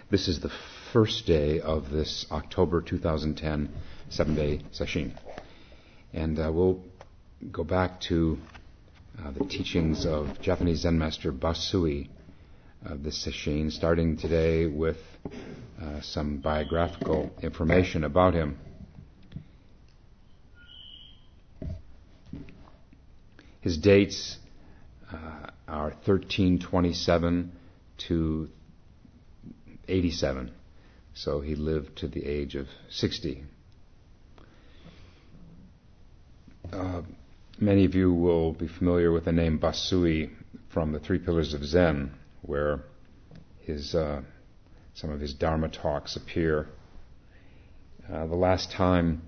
This is the first day of this October 2010 7-day session. And we'll go back to the teachings of Japanese Zen master Basui of this session, starting today with some biographical information about him. His dates are 1327 to 87, so he lived to the age of 60. Many of you will be familiar with the name Basui from the Three Pillars of Zen, where some of his Dharma talks appear. The last time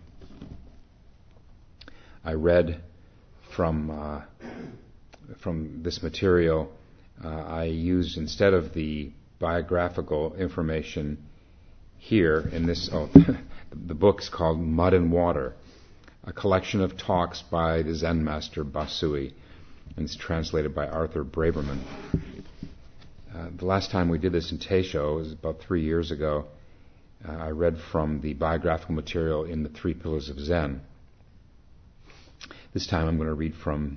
I read from this material, I used, instead of the biographical information here in this, the book's called Mud and Water, a collection of talks by the Zen master Basui, and it's translated by Arthur Braverman. The last time we did this in Teisho, it was about 3 years ago, I read from the biographical material in the Three Pillars of Zen. This time I'm going to read from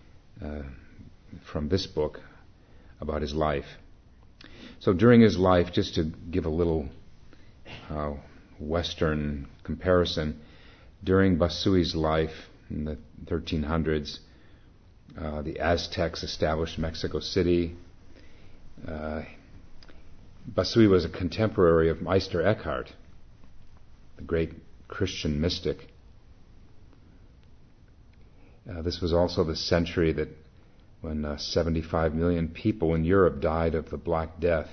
this book about his life. So during his life, just to give a little Western comparison, during Basui's life in the 1300s, the Aztecs established Mexico City. Basui was a contemporary of Meister Eckhart, the great Christian mystic. This was also the century that when 75 million people in Europe died of the Black Death.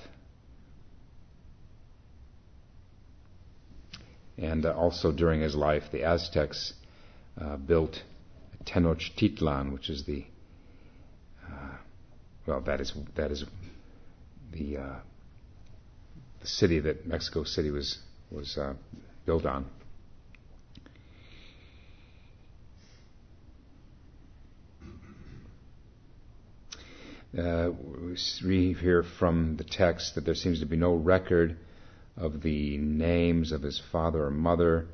And also during his life, the Aztecs built Tenochtitlan, which is the city that Mexico City was built on. We read here from the text that there seems to be no record of the names of his father or mother,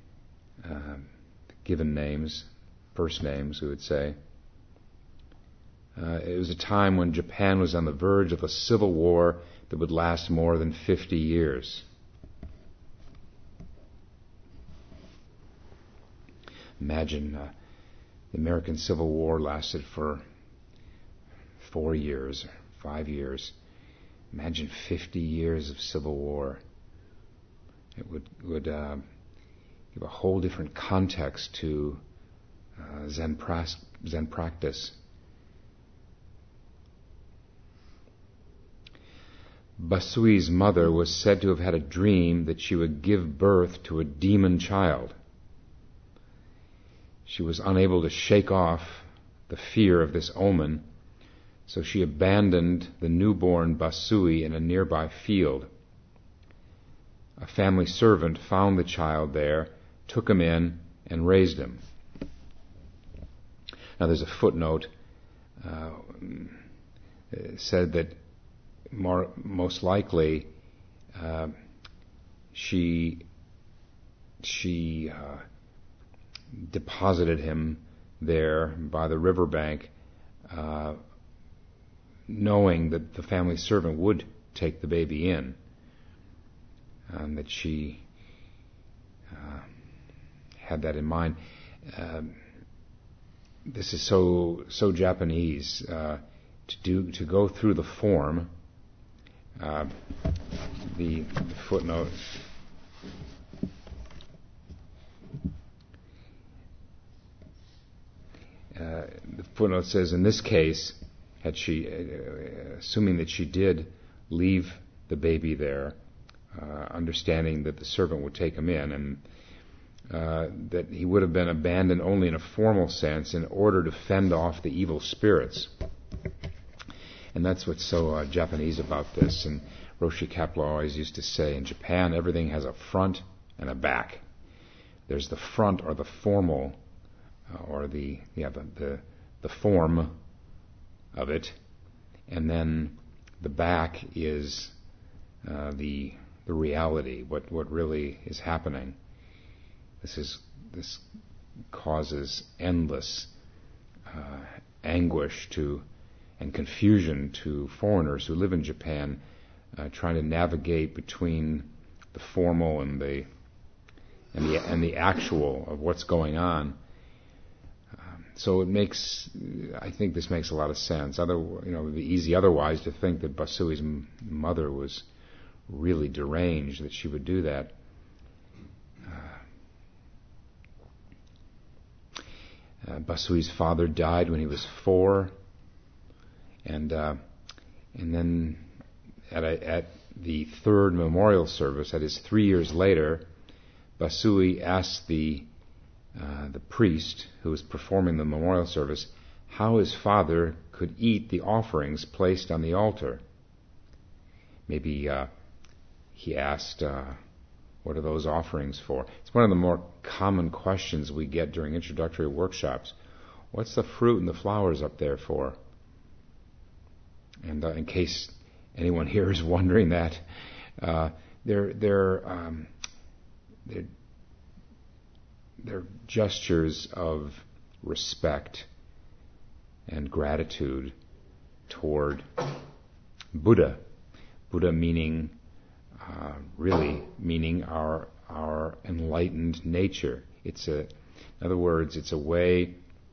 given names, first names, we would say. It was a time when Japan was on the verge of a civil war that would last more than 50 years. Imagine the American Civil War lasted for 4 years, 5 years. Imagine 50 years of civil war. It would give a whole different context to Zen practice. Basui's mother was said to have had a dream that she would give birth to a demon child. She was unable to shake off the fear of this omen, so she abandoned the newborn Basui in a nearby field. A family servant found the child there, took him in, and raised him. Now there's a footnote. It said that most likely she deposited him there by the riverbank, knowing that the family servant would take the baby in, and that she had that in mind. This is so Japanese to go through the form. The footnote. The footnote says, in this case, had she, assuming that she did leave the baby there, understanding that the servant would take him in, and that he would have been abandoned only in a formal sense in order to fend off the evil spirits. And that's what's so Japanese about this. And Roshi Kapleau always used to say, in Japan, everything has a front and a back. There's the front, or the formal, or the form of it, and then the back is the reality, what really is happening. This causes endless anguish and confusion to foreigners who live in Japan, trying to navigate between the formal and the actual of what's going on. So I think this makes a lot of sense. It would be easy otherwise to think that Basui's mother was really deranged, that she would do that. Basui's father died when he was 4, and then at the third memorial service, that is 3 years later, Basui asked the priest who was performing the memorial service how his father could eat the offerings placed on the altar. Maybe he asked, what are those offerings for? It's one of the more common questions we get during introductory workshops. What's the fruit and the flowers up there for? And in case anyone here is wondering that, they're gestures of respect and gratitude toward Buddha. Buddha meaning our enlightened nature. In other words, it's a way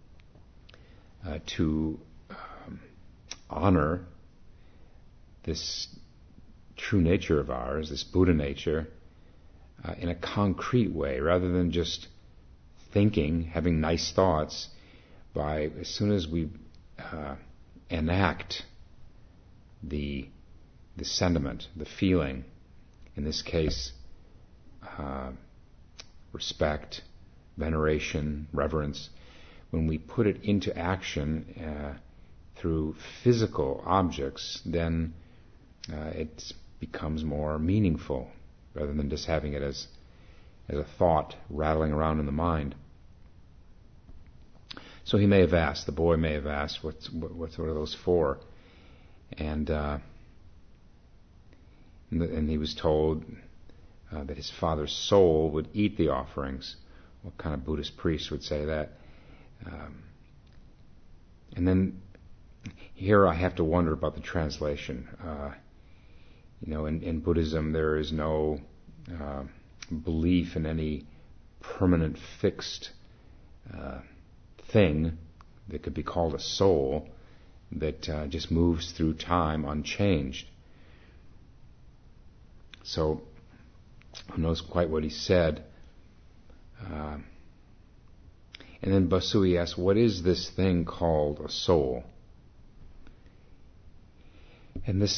to honor this true nature of ours, this Buddha nature, in a concrete way, rather than just thinking, having nice thoughts. As soon as we enact the sentiment, the feeling, in this case, respect, veneration, reverence, when we put it into action through physical objects, then it becomes more meaningful, rather than just having it as a thought rattling around in the mind. So he may have asked, the boy may have asked, what are those for? And he was told that his father's soul would eat the offerings. What kind of Buddhist priest would say that? And then here I have to wonder about the translation. In Buddhism there is no belief in any permanent fixed thing that could be called a soul that just moves through time unchanged. So who knows quite what he said. And then Basui asked, what is this thing called a soul? And this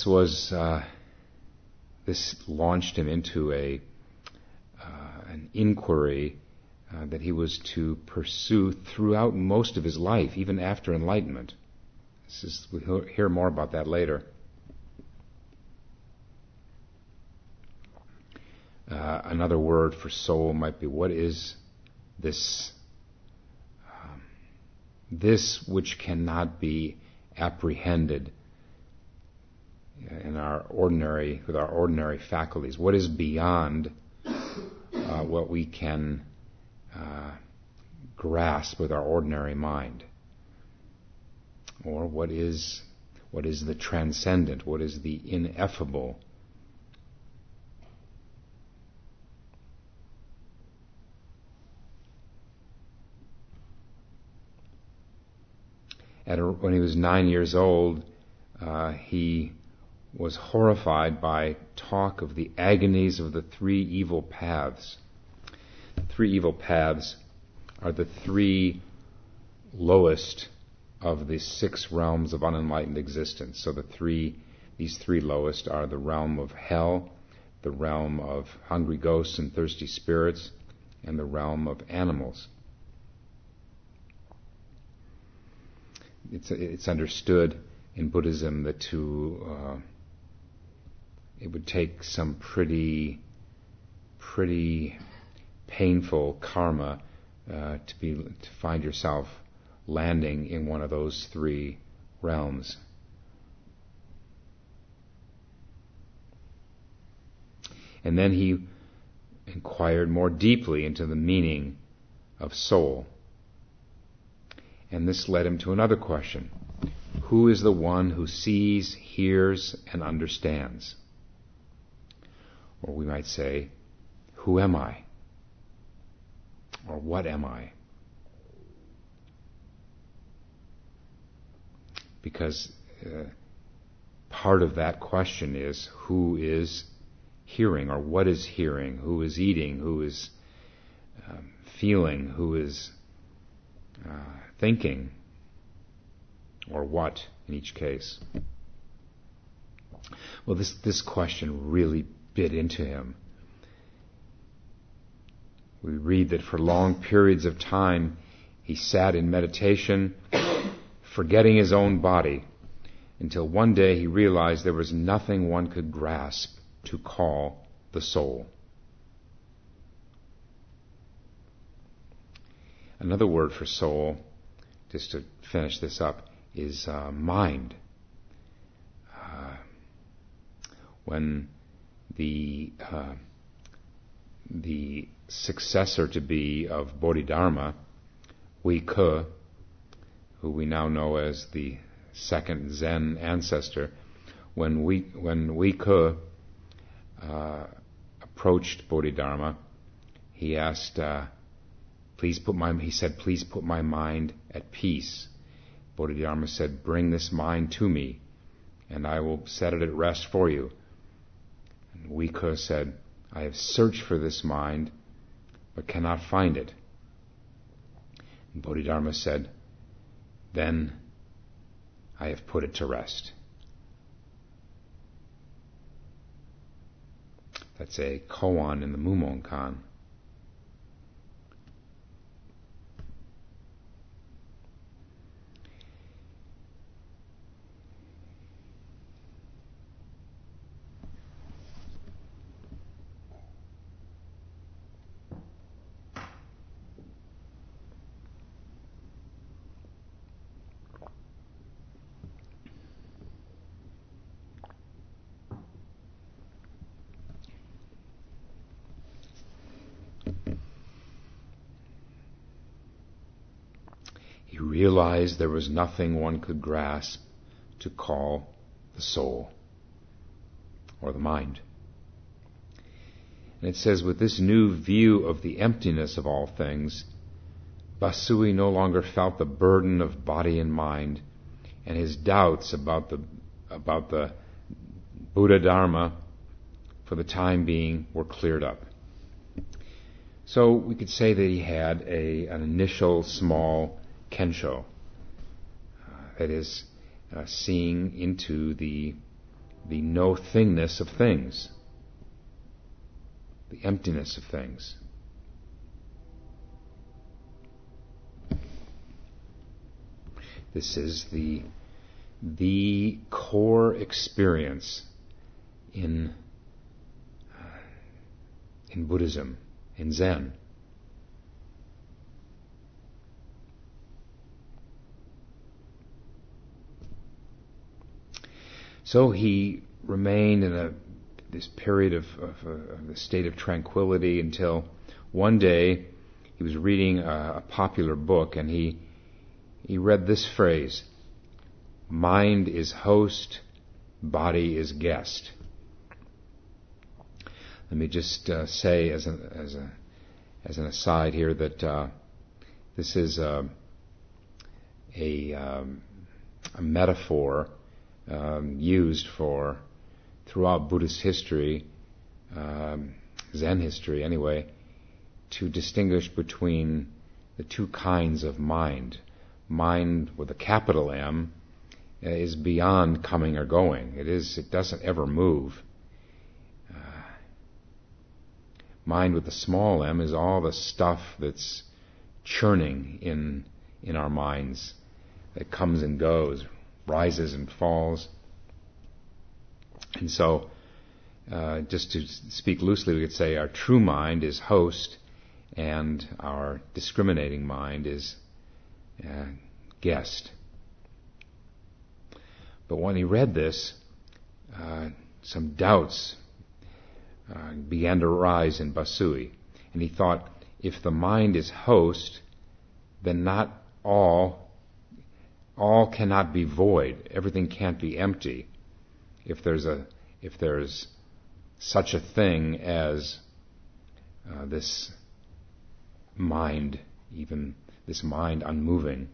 launched him into an inquiry that he was to pursue throughout most of his life, even after enlightenment. We'll hear more about that later. Another word for soul might be, what is this? This which cannot be apprehended with our ordinary faculties. What is beyond what we can grasp with our ordinary mind? Or what is the transcendent? What is the ineffable? When he was 9 years old, he was horrified by talk of the agonies of the 3 evil paths. The 3 evil paths are the 3 lowest of the 6 realms of unenlightened existence. So these 3 lowest are the realm of hell, the realm of hungry ghosts and thirsty spirits, and the realm of animals. It's understood in Buddhism that it would take some pretty painful karma to find yourself landing in one of those 3 realms. And then he inquired more deeply into the meaning of soul. And this led him to another question. Who is the one who sees, hears, and understands? Or we might say, who am I? Or what am I? Because part of that question is who is hearing, or what is hearing, who is eating, who is feeling, who is thinking, or what in each case. Well, this question really bit into him. We read that for long periods of time he sat in meditation, forgetting his own body, until one day he realized there was nothing one could grasp to call the soul. Another word for soul, just to finish this up, is mind. When the successor to be of Bodhidharma, Hui Ke, who we now know as the second Zen ancestor, when Hui Ke approached Bodhidharma, he asked, please put my mind at peace. Bodhidharma said, bring this mind to me, and I will set it at rest for you. And Hui Ke said, I have searched for this mind, but cannot find it. And Bodhidharma said, then I have put it to rest. That's a koan in the Mumonkan. He realized there was nothing one could grasp to call the soul or the mind. And it says, with this new view of the emptiness of all things, Basui no longer felt the burden of body and mind, and his doubts about the Buddha Dharma for the time being were cleared up. So we could say that he had an initial small kensho, that is, seeing into the no-thingness of things, the emptiness of things. This is the core experience in Buddhism, in Zen. So he remained in this period of a state of tranquility until one day he was reading a popular book, and he read this phrase: mind is host, body is guest. Let me just say as an aside here that this is a metaphor used throughout Buddhist history, Zen history anyway, to distinguish between the two kinds of mind. Mind with a capital M is beyond coming or going. It doesn't ever move. Mind with a small m is all the stuff that's churning in our minds, that comes and goes, rises and falls. And so, just to speak loosely, we could say our true mind is host, and our discriminating mind is guest. But when he read this, some doubts began to rise in Basui. And he thought, if the mind is host, then not all cannot be void. Everything can't be empty. If there's such a thing as this mind, even this mind unmoving.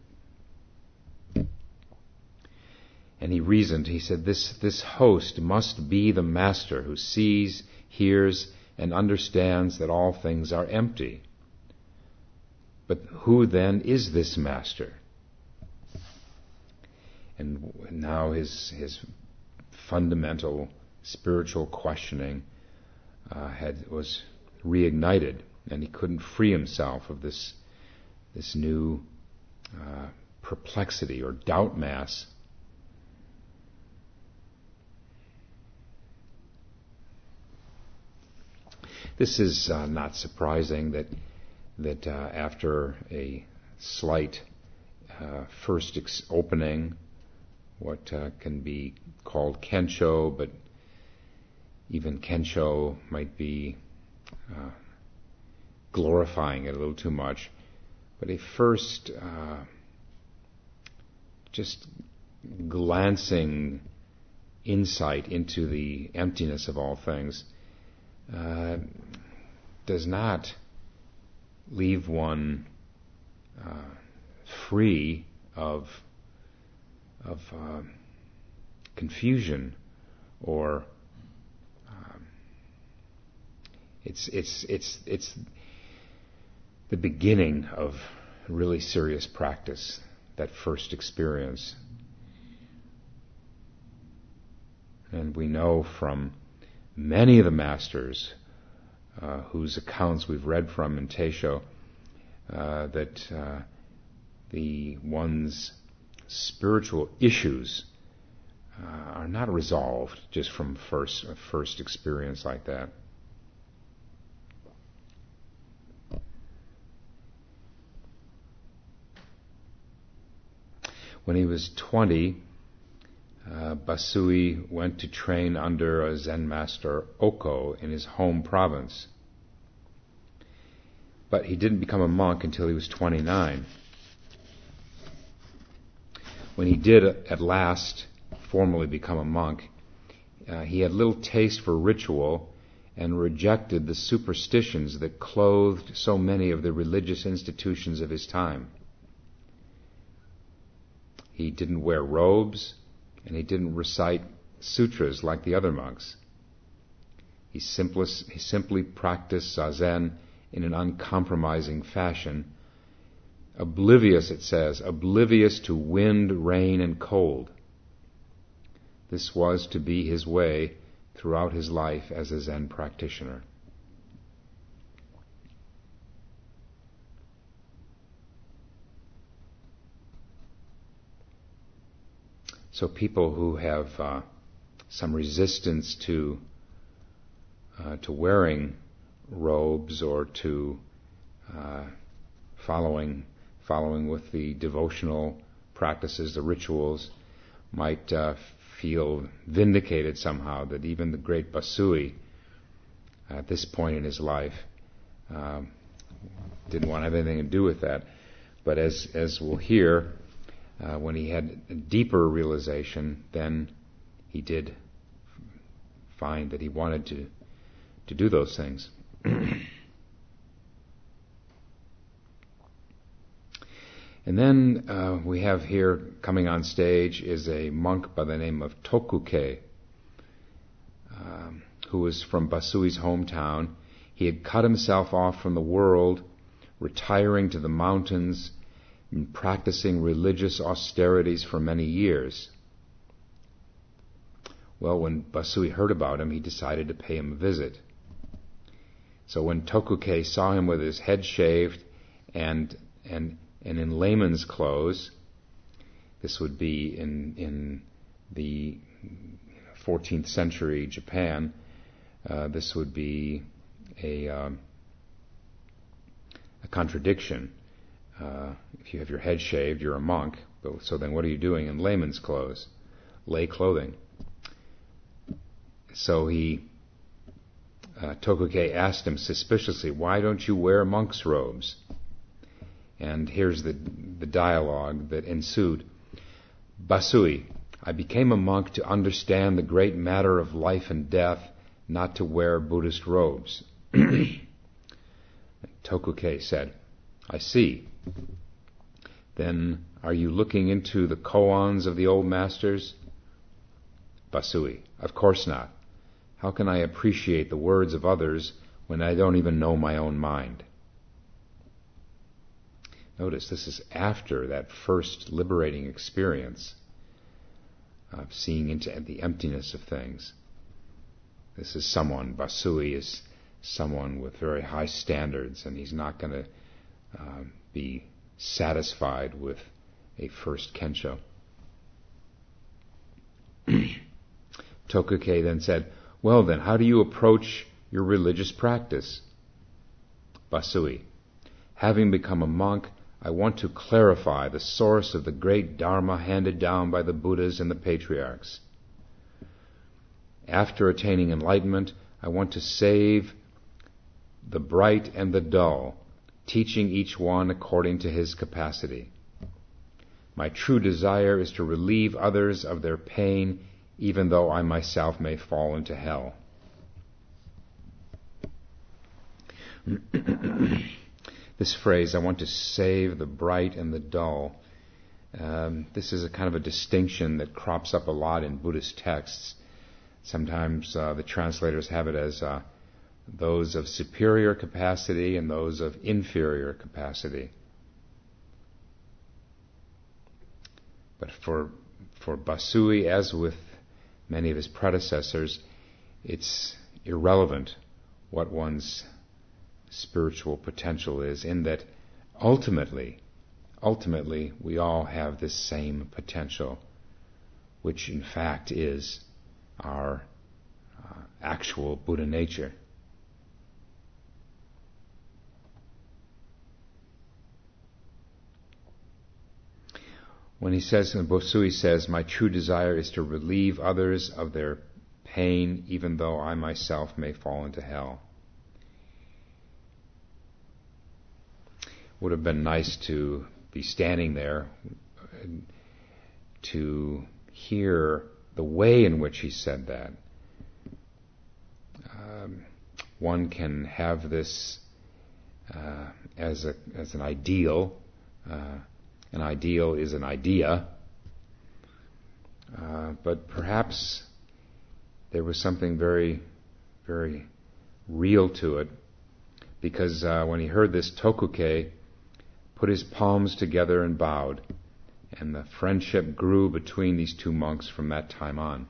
And he reasoned, he said, this host must be the master who sees, hears, and understands that all things are empty. But who then is this master? And now his fundamental spiritual questioning was reignited, and he couldn't free himself of this new perplexity or doubt mass. This is not surprising that after a slight first opening, what can be called Kensho, but even Kensho might be glorifying it a little too much, but a first just glancing insight into the emptiness of all things does not leave one free of confusion, or it's the beginning of really serious practice, that first experience. And we know from many of the masters whose accounts we've read from in Teisho that the one's spiritual issues are not resolved just from a first experience like that. When he was 20, Basui went to train under a Zen master, Oko, in his home province. But he didn't become a monk until he was 29. When he did at last formally become a monk, he had little taste for ritual and rejected the superstitions that clothed so many of the religious institutions of his time. He didn't wear robes, and he didn't recite sutras like the other monks. He simply practiced Zazen in an uncompromising fashion, oblivious, it says, oblivious to wind, rain, and cold. This was to be his way throughout his life as a Zen practitioner. So people who have some resistance to wearing robes or to following with the devotional practices, the rituals, might feel vindicated somehow that even the great Basui, at this point in his life, didn't want to have anything to do with that. But as we'll hear, when he had a deeper realization, then he did find that he wanted to do those things. And then we have here, coming on stage, is a monk by the name of Tokukei, who was from Basui's hometown. He had cut himself off from the world, retiring to the mountains and practicing religious austerities for many years. Well, when Basui heard about him, he decided to pay him a visit. So when Tokukei saw him with his head shaved and in layman's clothes, this would be in the 14th century Japan, this would be a contradiction. If you have your head shaved, you're a monk. So then what are you doing in layman's clothes? Lay clothing. So he Tokuke asked him suspiciously, "Why don't you wear monk's robes?" And here's the dialogue that ensued. "Basui, I became a monk to understand the great matter of life and death, not to wear Buddhist robes." Tokuke said, "I see. Then are you looking into the koans of the old masters?" Basui, "Of course not. How can I appreciate the words of others when I don't even know my own mind?" Notice this is after that first liberating experience of seeing into the emptiness of things. This is someone, Basui is someone with very high standards, and he's not going to be satisfied with a first kensho. Tokuke then said, "Well then, how do you approach your religious practice?" Basui, "Having become a monk, I want to clarify the source of the great Dharma handed down by the Buddhas and the patriarchs. After attaining enlightenment, I want to save the bright and the dull, teaching each one according to his capacity. My true desire is to relieve others of their pain, even though I myself may fall into hell." This phrase, "I want to save the bright and the dull," this is a kind of a distinction that crops up a lot in Buddhist texts. Sometimes the translators have it as those of superior capacity and those of inferior capacity. But for Basui, as with many of his predecessors, it's irrelevant what one's spiritual potential is, in that ultimately we all have this same potential, which in fact is our actual Buddha nature. When Basui says, "My true desire is to relieve others of their pain, even though I myself may fall into hell." Would have been nice to be standing there to hear the way in which he said that. One can have this as an ideal. An ideal is an idea, but perhaps there was something very, very real to it, because when he heard this, Tokuke put his palms together and bowed, and the friendship grew between these two monks from that time on.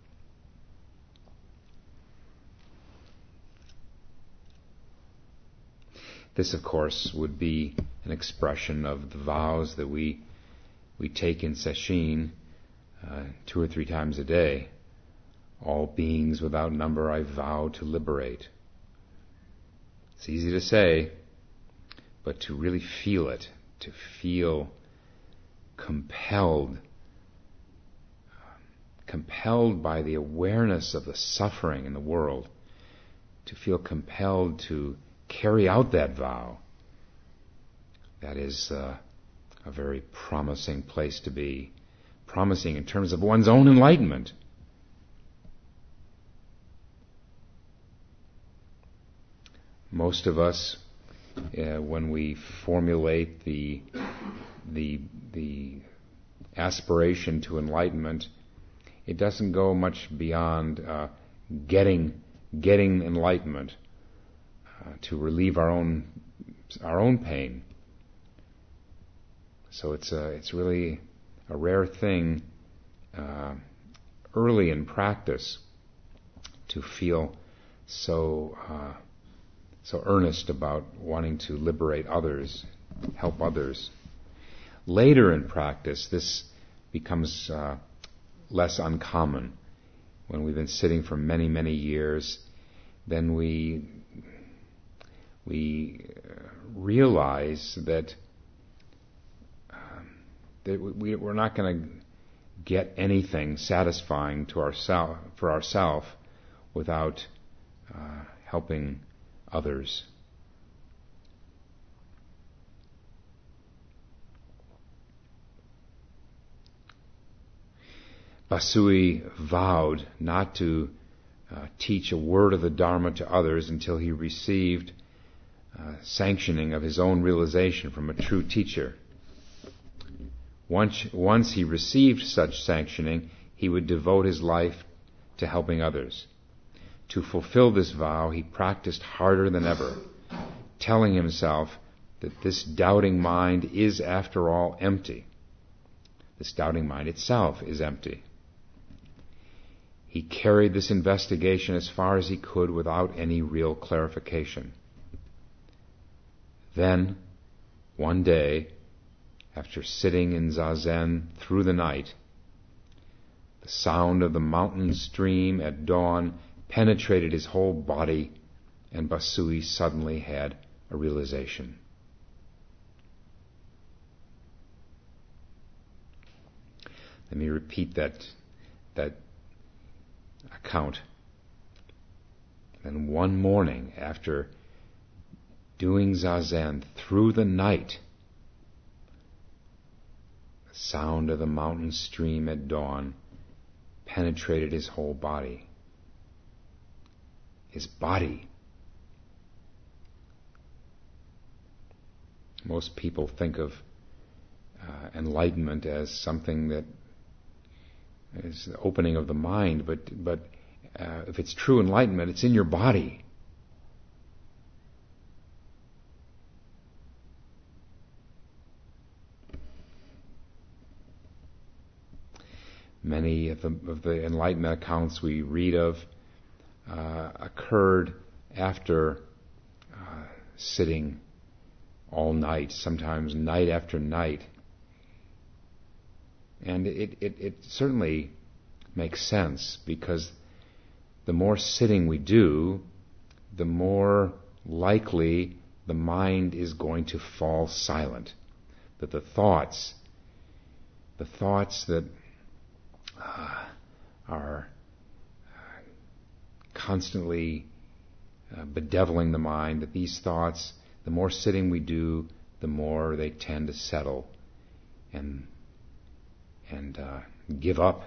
This, of course, would be an expression of the vows that we take in Sesshin 2 or 3 times a day. All beings without number I vow to liberate. It's easy to say, but to really feel it, to feel compelled by the awareness of the suffering in the world, to feel compelled to carry out that vow, that is a very promising place to be. Promising in terms of one's own enlightenment. Most of us, when we formulate the aspiration to enlightenment, it doesn't go much beyond getting enlightenment to relieve our own pain. So it's really a rare thing early in practice to feel so earnest about wanting to liberate others, help others. Later in practice, this becomes less uncommon. When we've been sitting for many, many years, then we realize that we're not going to get anything satisfying for ourselves without helping others. Basui vowed not to teach a word of the Dharma to others until he received sanctioning of his own realization from a true teacher. Once he received such sanctioning, he would devote his life to helping others. To fulfill this vow, he practiced harder than ever, telling himself that this doubting mind is, after all, empty. This doubting mind itself is empty. He carried this investigation as far as he could without any real clarification. Then, one day, after sitting in Zazen through the night, the sound of the mountain stream at dawn penetrated his whole body, and Basui suddenly had a realization. Let me repeat that account. Then one morning, after doing Zazen through the night, the sound of the mountain stream at dawn penetrated his whole body. His body. Most people think of enlightenment as something that is the opening of the mind, but if it's true enlightenment, it's in your body. Many of the enlightenment accounts we read of occurred after sitting all night, sometimes night after night. And it certainly makes sense, because the more sitting we do, the more likely the mind is going to fall silent. That the thoughts that are constantly bedeviling the mind, that these thoughts, the more sitting we do, the more they tend to settle and give up.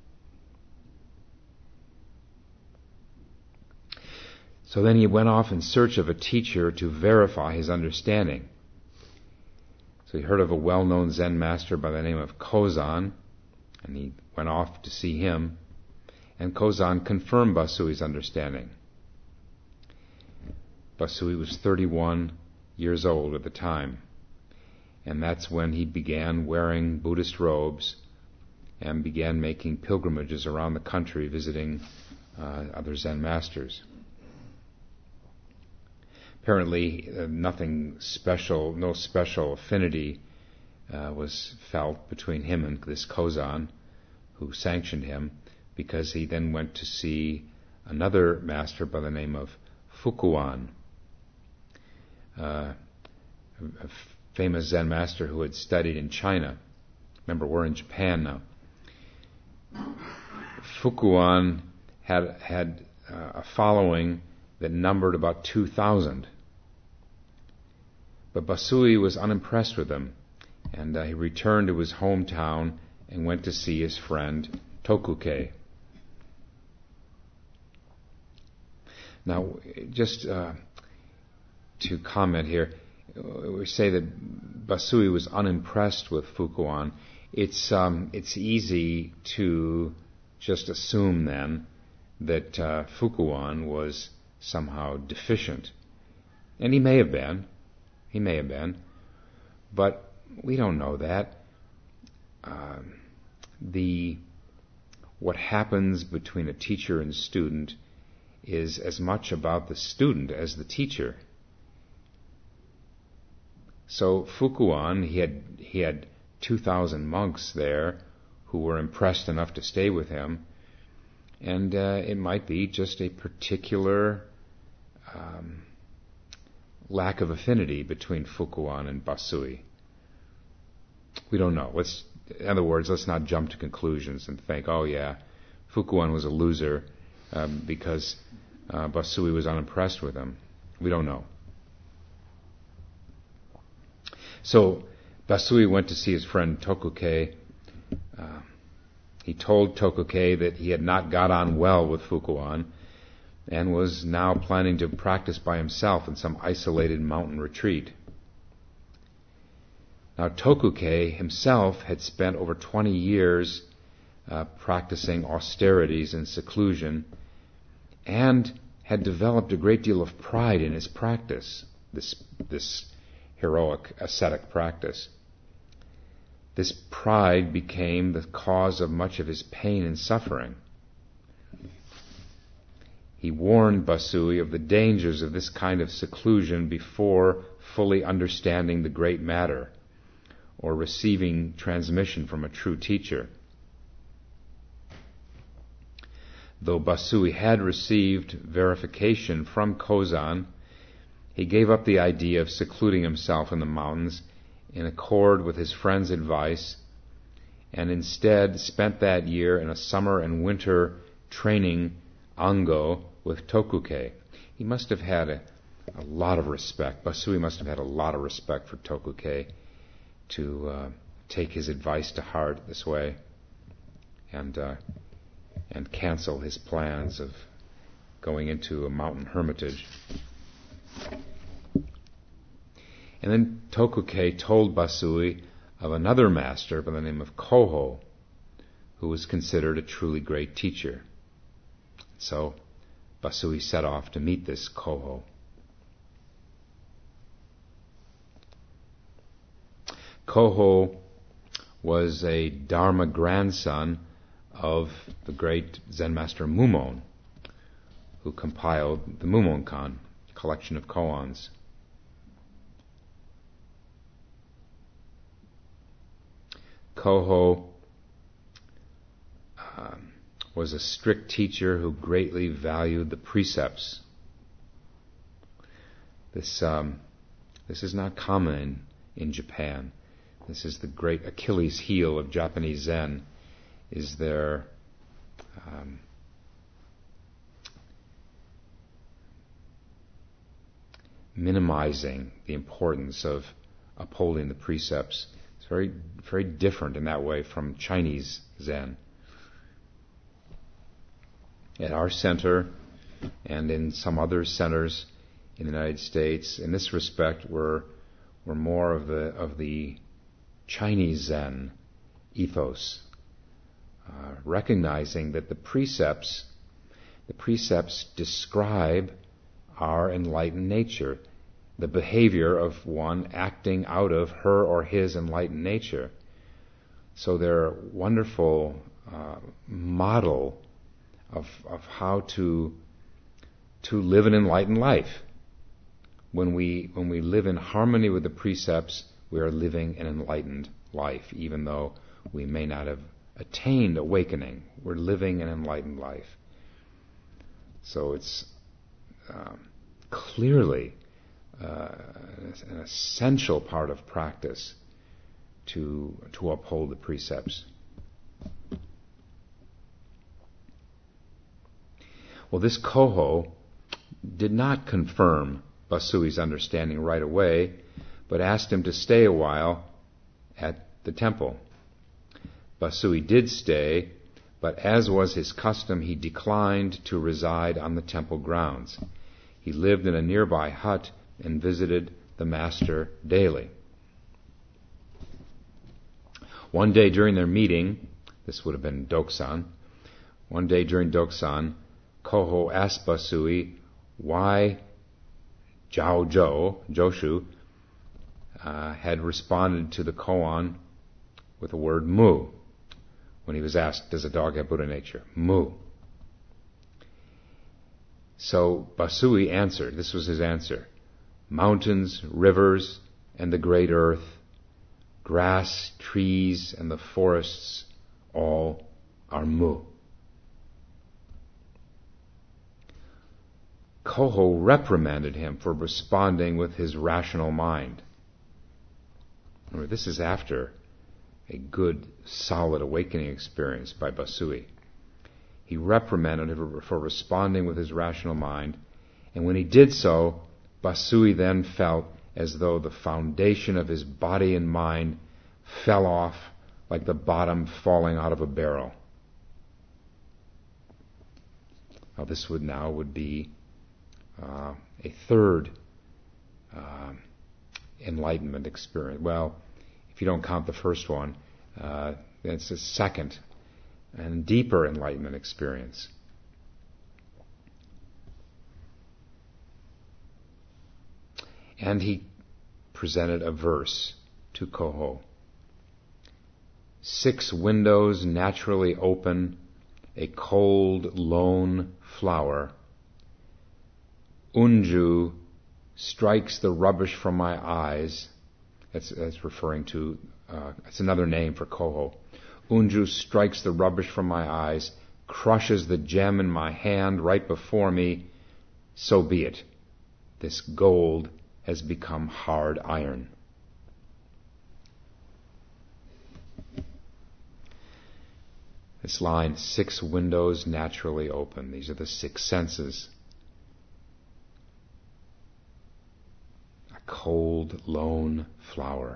So then he went off in search of a teacher to verify his understanding. So he heard of a well-known Zen master by the name of Kozan, and he went off to see him, and Kozan confirmed Basui's understanding. Basui was 31 years old at the time, and that's when he began wearing Buddhist robes and began making pilgrimages around the country, visiting other Zen masters. Apparently, nothing special, no special affinity was felt between him and this Kozan, who sanctioned him, because he then went to see another master by the name of Fukuan, a famous Zen master who had studied in China. Remember, we're in Japan now. Fukuan had a following that numbered about 2,000. But Basui was unimpressed with him, and he returned to his hometown and went to see his friend Tokukei. Now, just to comment here, we say that Basui was unimpressed with Fukuan. It's easy to just assume then that Fukuan was somehow deficient. And he may have been, but we don't know that. What happens between a teacher and student is as much about the student as the teacher. So Fukuan, he had 2,000 monks there who were impressed enough to stay with him, and it might be just a particular lack of affinity between Fukuan and Basui. We don't know. In other words, let's not jump to conclusions and think, oh yeah, Fukuan was a loser because Basui was unimpressed with him. We don't know. So Basui went to see his friend Tokukei. He told Tokukei that he had not got on well with Fukuan and was now planning to practice by himself in some isolated mountain retreat. Now Tokukei himself had spent over 20 years practicing austerities and seclusion, and had developed a great deal of pride in his practice, this heroic ascetic practice. This pride became the cause of much of his pain and suffering. He warned Basui of the dangers of this kind of seclusion before fully understanding the great matter or receiving transmission from a true teacher. Though Basui had received verification from Kozan, he gave up the idea of secluding himself in the mountains in accord with his friend's advice, and instead spent that year in a summer and winter training Ango with Tokukei. He must have had a lot of respect. Basui must have had a lot of respect for Tokukei to take his advice to heart this way and cancel his plans of going into a mountain hermitage. And then Tokukei told Basui of another master by the name of Koho, who was considered a truly great teacher. So Basui set off to meet this Koho. Koho was a Dharma grandson of the great Zen master Mumon, who compiled the Mumonkan, collection of koans. Koho was a strict teacher who greatly valued the precepts. This is not common in Japan. This is the great Achilles heel of Japanese Zen, is their minimizing the importance of upholding the precepts. It's very, very different in that way from Chinese Zen. At our center and in some other centers in the United States, in this respect, we're more of the Chinese Zen ethos, recognizing that the precepts describe our enlightened nature, the behavior of one acting out of her or his enlightened nature. So they're a wonderful model of how to live an enlightened life. When we live in harmony with the precepts, we are living an enlightened life, even though we may not have attained awakening. We're living an enlightened life. So it's clearly an essential part of practice to uphold the precepts. Well, this Koho did not confirm Basui's understanding right away, but asked him to stay a while at the temple. Basui did stay, but as was his custom, he declined to reside on the temple grounds. He lived in a nearby hut and visited the master daily. One day during their meeting, this would have been Dokusan, one day during Dokusan, Koho asked Basui why Joshu, had responded to the koan with the word mu. When he was asked, does a dog have Buddha nature? Mu. So Basui answered, this was his answer: mountains, rivers, and the great earth, grass, trees, and the forests, all are mu. Koho reprimanded him for responding with his rational mind. Remember, this is after a good, solid awakening experience by Basui. He reprimanded him for responding with his rational mind. And when he did so, Basui then felt as though the foundation of his body and mind fell off like the bottom falling out of a barrel. Now this would be a third enlightenment experience. Well, if you don't count the first one, it's a second and deeper enlightenment experience. And he presented a verse to Koho. 6 windows naturally open, a cold, lone flower. Unju strikes the rubbish from my eyes. That's referring to, it's another name for Koho. Unju strikes the rubbish from my eyes, crushes the gem in my hand right before me. So be it. This gold has become hard iron. This line, 6 windows naturally open. These are the 6 senses. A cold, lone flower.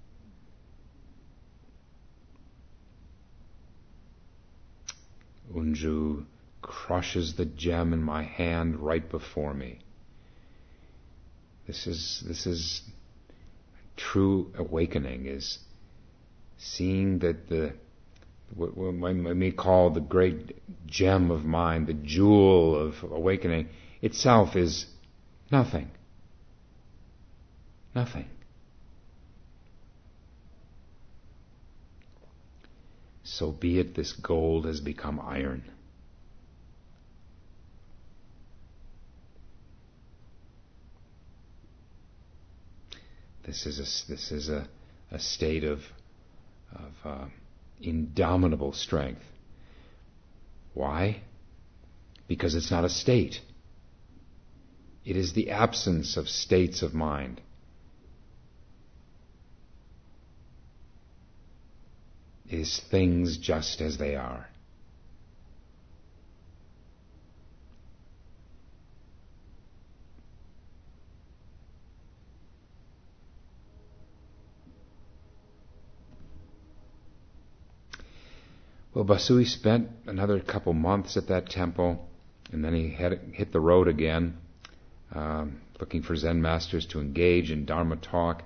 Unju crushes the gem in my hand right before me. This is true awakening, is seeing that what we may call the great gem of mind, the jewel of awakening, itself is nothing. Nothing. So be it, this gold has become iron. This is a state of indomitable strength. Why? Because it's not a state. It is the absence of states of mind. It is things just as they are. Well, Basui spent another couple months at that temple, and then he hit the road again, looking for Zen masters to engage in Dharma talk.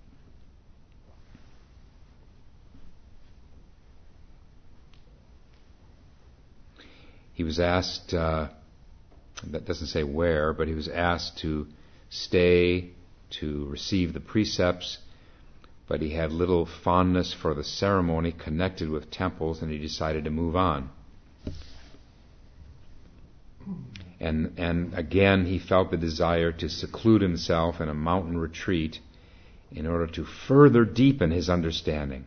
He was asked, that doesn't say where, but he was asked to stay to receive the precepts, but he had little fondness for the ceremony connected with temples, and he decided to move on. And again, he felt the desire to seclude himself in a mountain retreat in order to further deepen his understanding.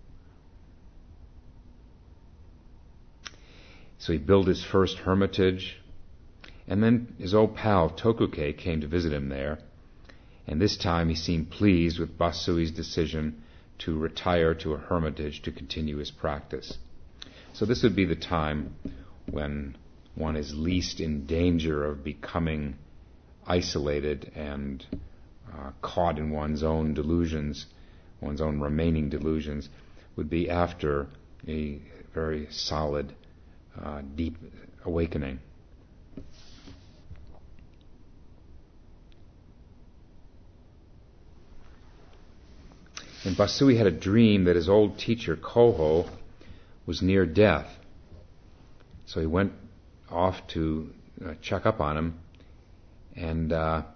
So he built his first hermitage, and then his old pal Tokuke came to visit him there. And this time he seemed pleased with Basui's decision to retire to a hermitage to continue his practice. So this would be the time when one is least in danger of becoming isolated and caught in one's own delusions, one's own remaining delusions, would be after a very solid, deep awakening. And Basui had a dream that his old teacher, Koho, was near death. So he went off to check up on him, and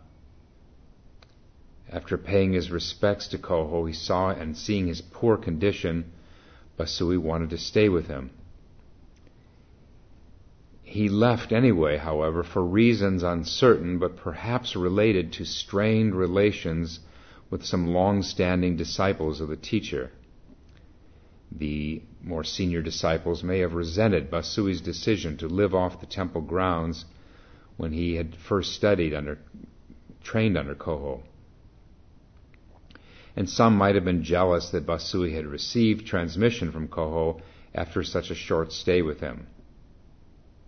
after paying his respects to Koho, he saw, and seeing his poor condition, Basui wanted to stay with him. He left anyway, however, for reasons uncertain, but perhaps related to strained relations with some long-standing disciples of the teacher. The more senior disciples may have resented Basui's decision to live off the temple grounds when he had first trained under Koho. And some might have been jealous that Basui had received transmission from Koho after such a short stay with him.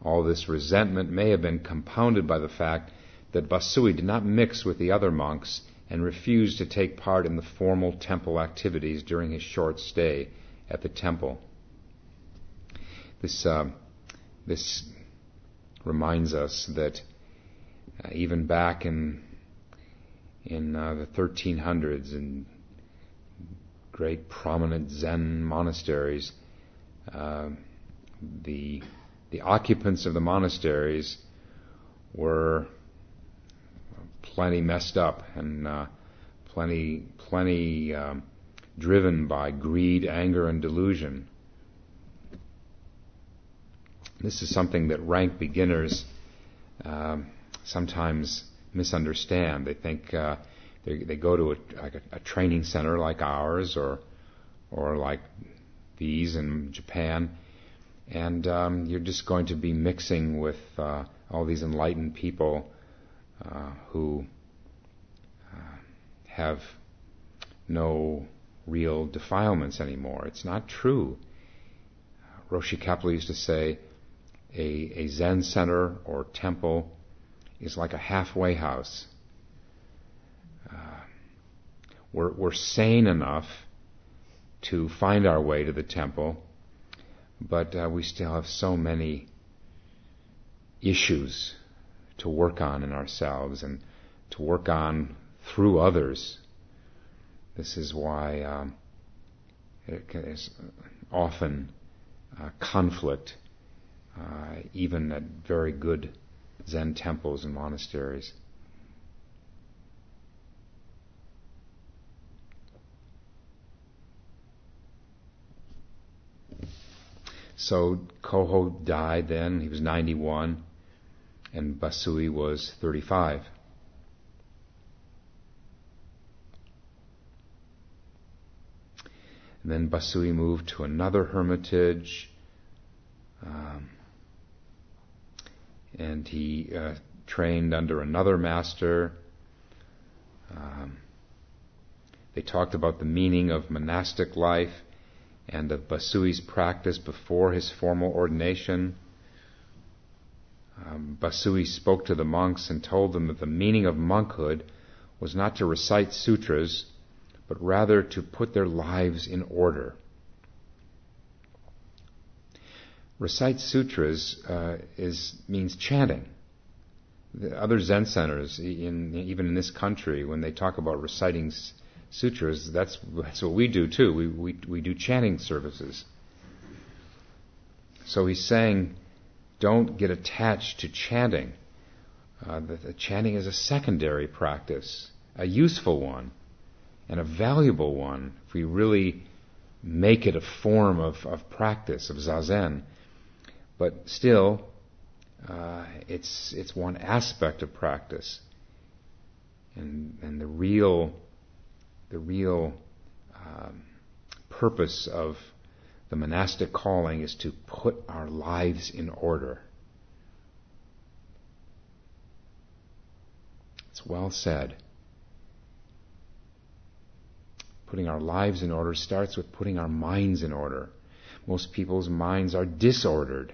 All this resentment may have been compounded by the fact that Basui did not mix with the other monks and refused to take part in the formal temple activities during his short stay at the temple. This reminds us that even back in the 1300s, in great prominent Zen monasteries, the occupants of the monasteries were plenty messed up and plenty driven by greed, anger, and delusion. This is something that rank beginners sometimes misunderstand. They think they go to a training center like ours or like these in Japan, and you're just going to be mixing with all these enlightened people who have no real defilements anymore. It's not true. Roshi Kapleau used to say, a Zen center or temple is like a halfway house. We're sane enough to find our way to the temple, but we still have so many issues to work on in ourselves and to work on through others. This is why it is often conflict, even at very good Zen temples and monasteries. So Koho died then. He was 91, and Basui was 35. And then Basui moved to another hermitage, and he trained under another master. They talked about the meaning of monastic life and of Basui's practice before his formal ordination. Basui spoke to the monks and told them that the meaning of monkhood was not to recite sutras, but rather to put their lives in order. Recite sutras means chanting. The other Zen centers, even in this country, when they talk about reciting sutras, that's what we do too. We do chanting services. So he's saying, don't get attached to chanting. The chanting is a secondary practice, a useful one, and a valuable one if we really make it a form of practice, of zazen. But still, it's one aspect of practice, and the real purpose of the monastic calling is to put our lives in order. It's well said. Putting our lives in order starts with putting our minds in order. Most people's minds are disordered.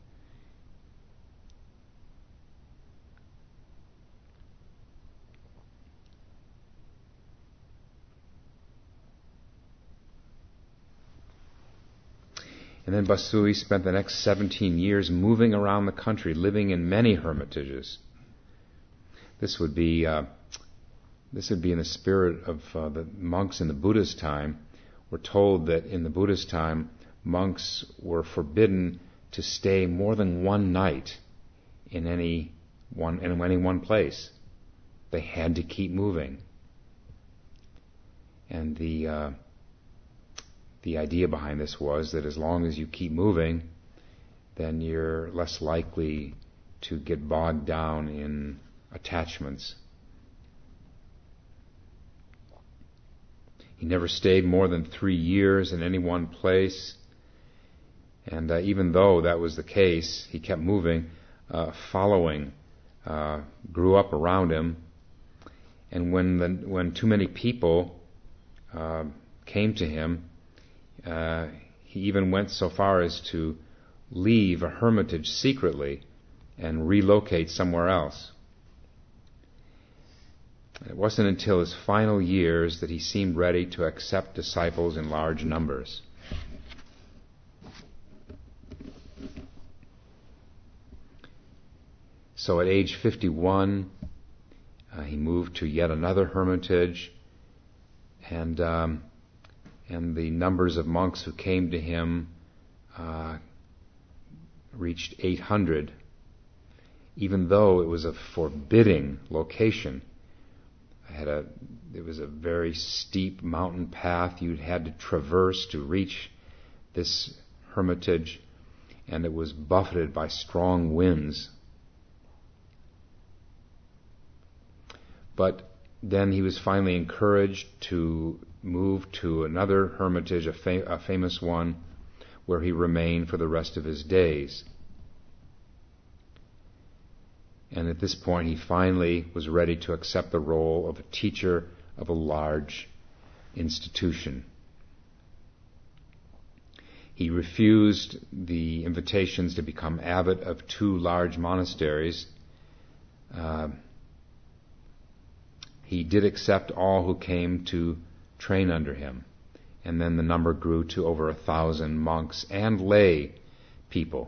And then Basui spent the next 17 years moving around the country, living in many hermitages. This would be in the spirit of the monks in the Buddha's time. We're told that in the Buddha's time, monks were forbidden to stay more than one night in any one place. They had to keep moving. And the idea behind this was that as long as you keep moving, then you're less likely to get bogged down in attachments. He never stayed more than 3 years in any one place. And even though that was the case, he kept moving. Following grew up around him. And when too many people came to him, he even went so far as to leave a hermitage secretly and relocate somewhere else. It wasn't until his final years that he seemed ready to accept disciples in large numbers. So at age 51, he moved to yet another hermitage, and the numbers of monks who came to him reached 800, even though it was a forbidding location. It was a very steep mountain path you had to traverse to reach this hermitage, and it was buffeted by strong winds. But then he was finally encouraged to move to another hermitage, a famous one, where he remained for the rest of his days. And at this point, he finally was ready to accept the role of a teacher of a large institution. He refused the invitations to become abbot of 2 large monasteries. He did accept all who came to train under him. And then the number grew to over 1,000 monks and lay people.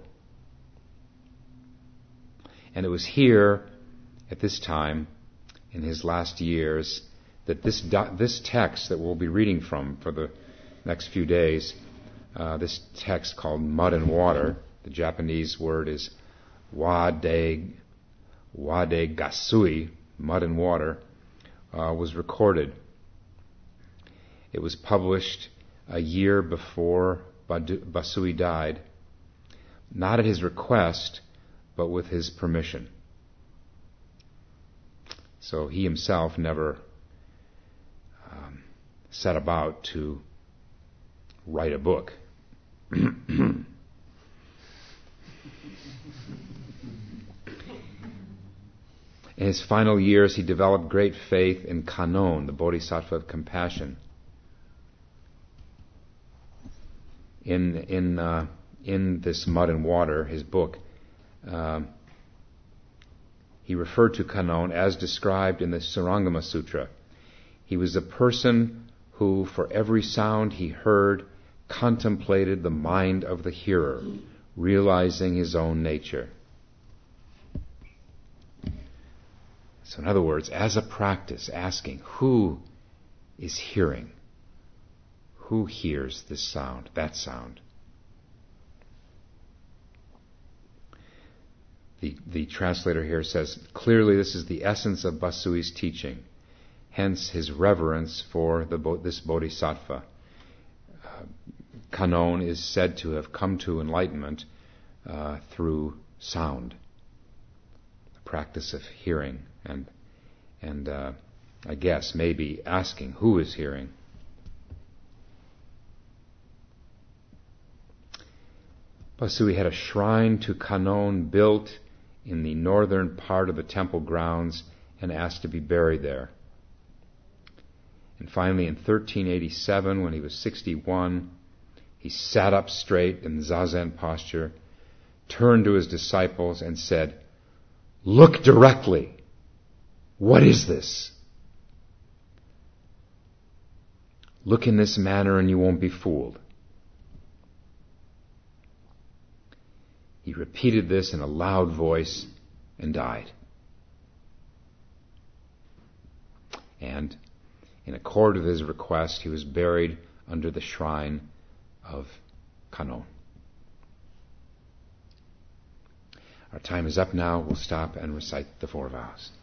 And it was here, at this time, in his last years, that this text that we'll be reading from for the next few days, this text called Mud and Water, the Japanese word is wade gasui, mud and water, was recorded. It was published a year before Basui died, not at his request, but with his permission. So he himself never set about to write a book. In his final years, he developed great faith in Kannon, the Bodhisattva of compassion. In this Mud and Water, his book, he referred to Kannon as described in the Surangama Sutra. He was a person who, for every sound he heard, contemplated the mind of the hearer, realizing his own nature. So in other words, as a practice, asking, who is hearing? Who hears this sound, that sound? The translator here says, clearly this is the essence of Basui's teaching, hence his reverence for this bodhisattva. Kannon is said to have come to enlightenment through sound, the practice of hearing, and I guess maybe asking who is hearing. Basui had a shrine to Kannon built in the northern part of the temple grounds and asked to be buried there. And finally, in 1387, when he was 61, he sat up straight in zazen posture, turned to his disciples and said, "Look directly. What is this? Look in this manner and you won't be fooled." He repeated this in a loud voice and died. And in accord with his request, he was buried under the shrine of Kannon. Our time is up now. We'll stop and recite the 4 vows.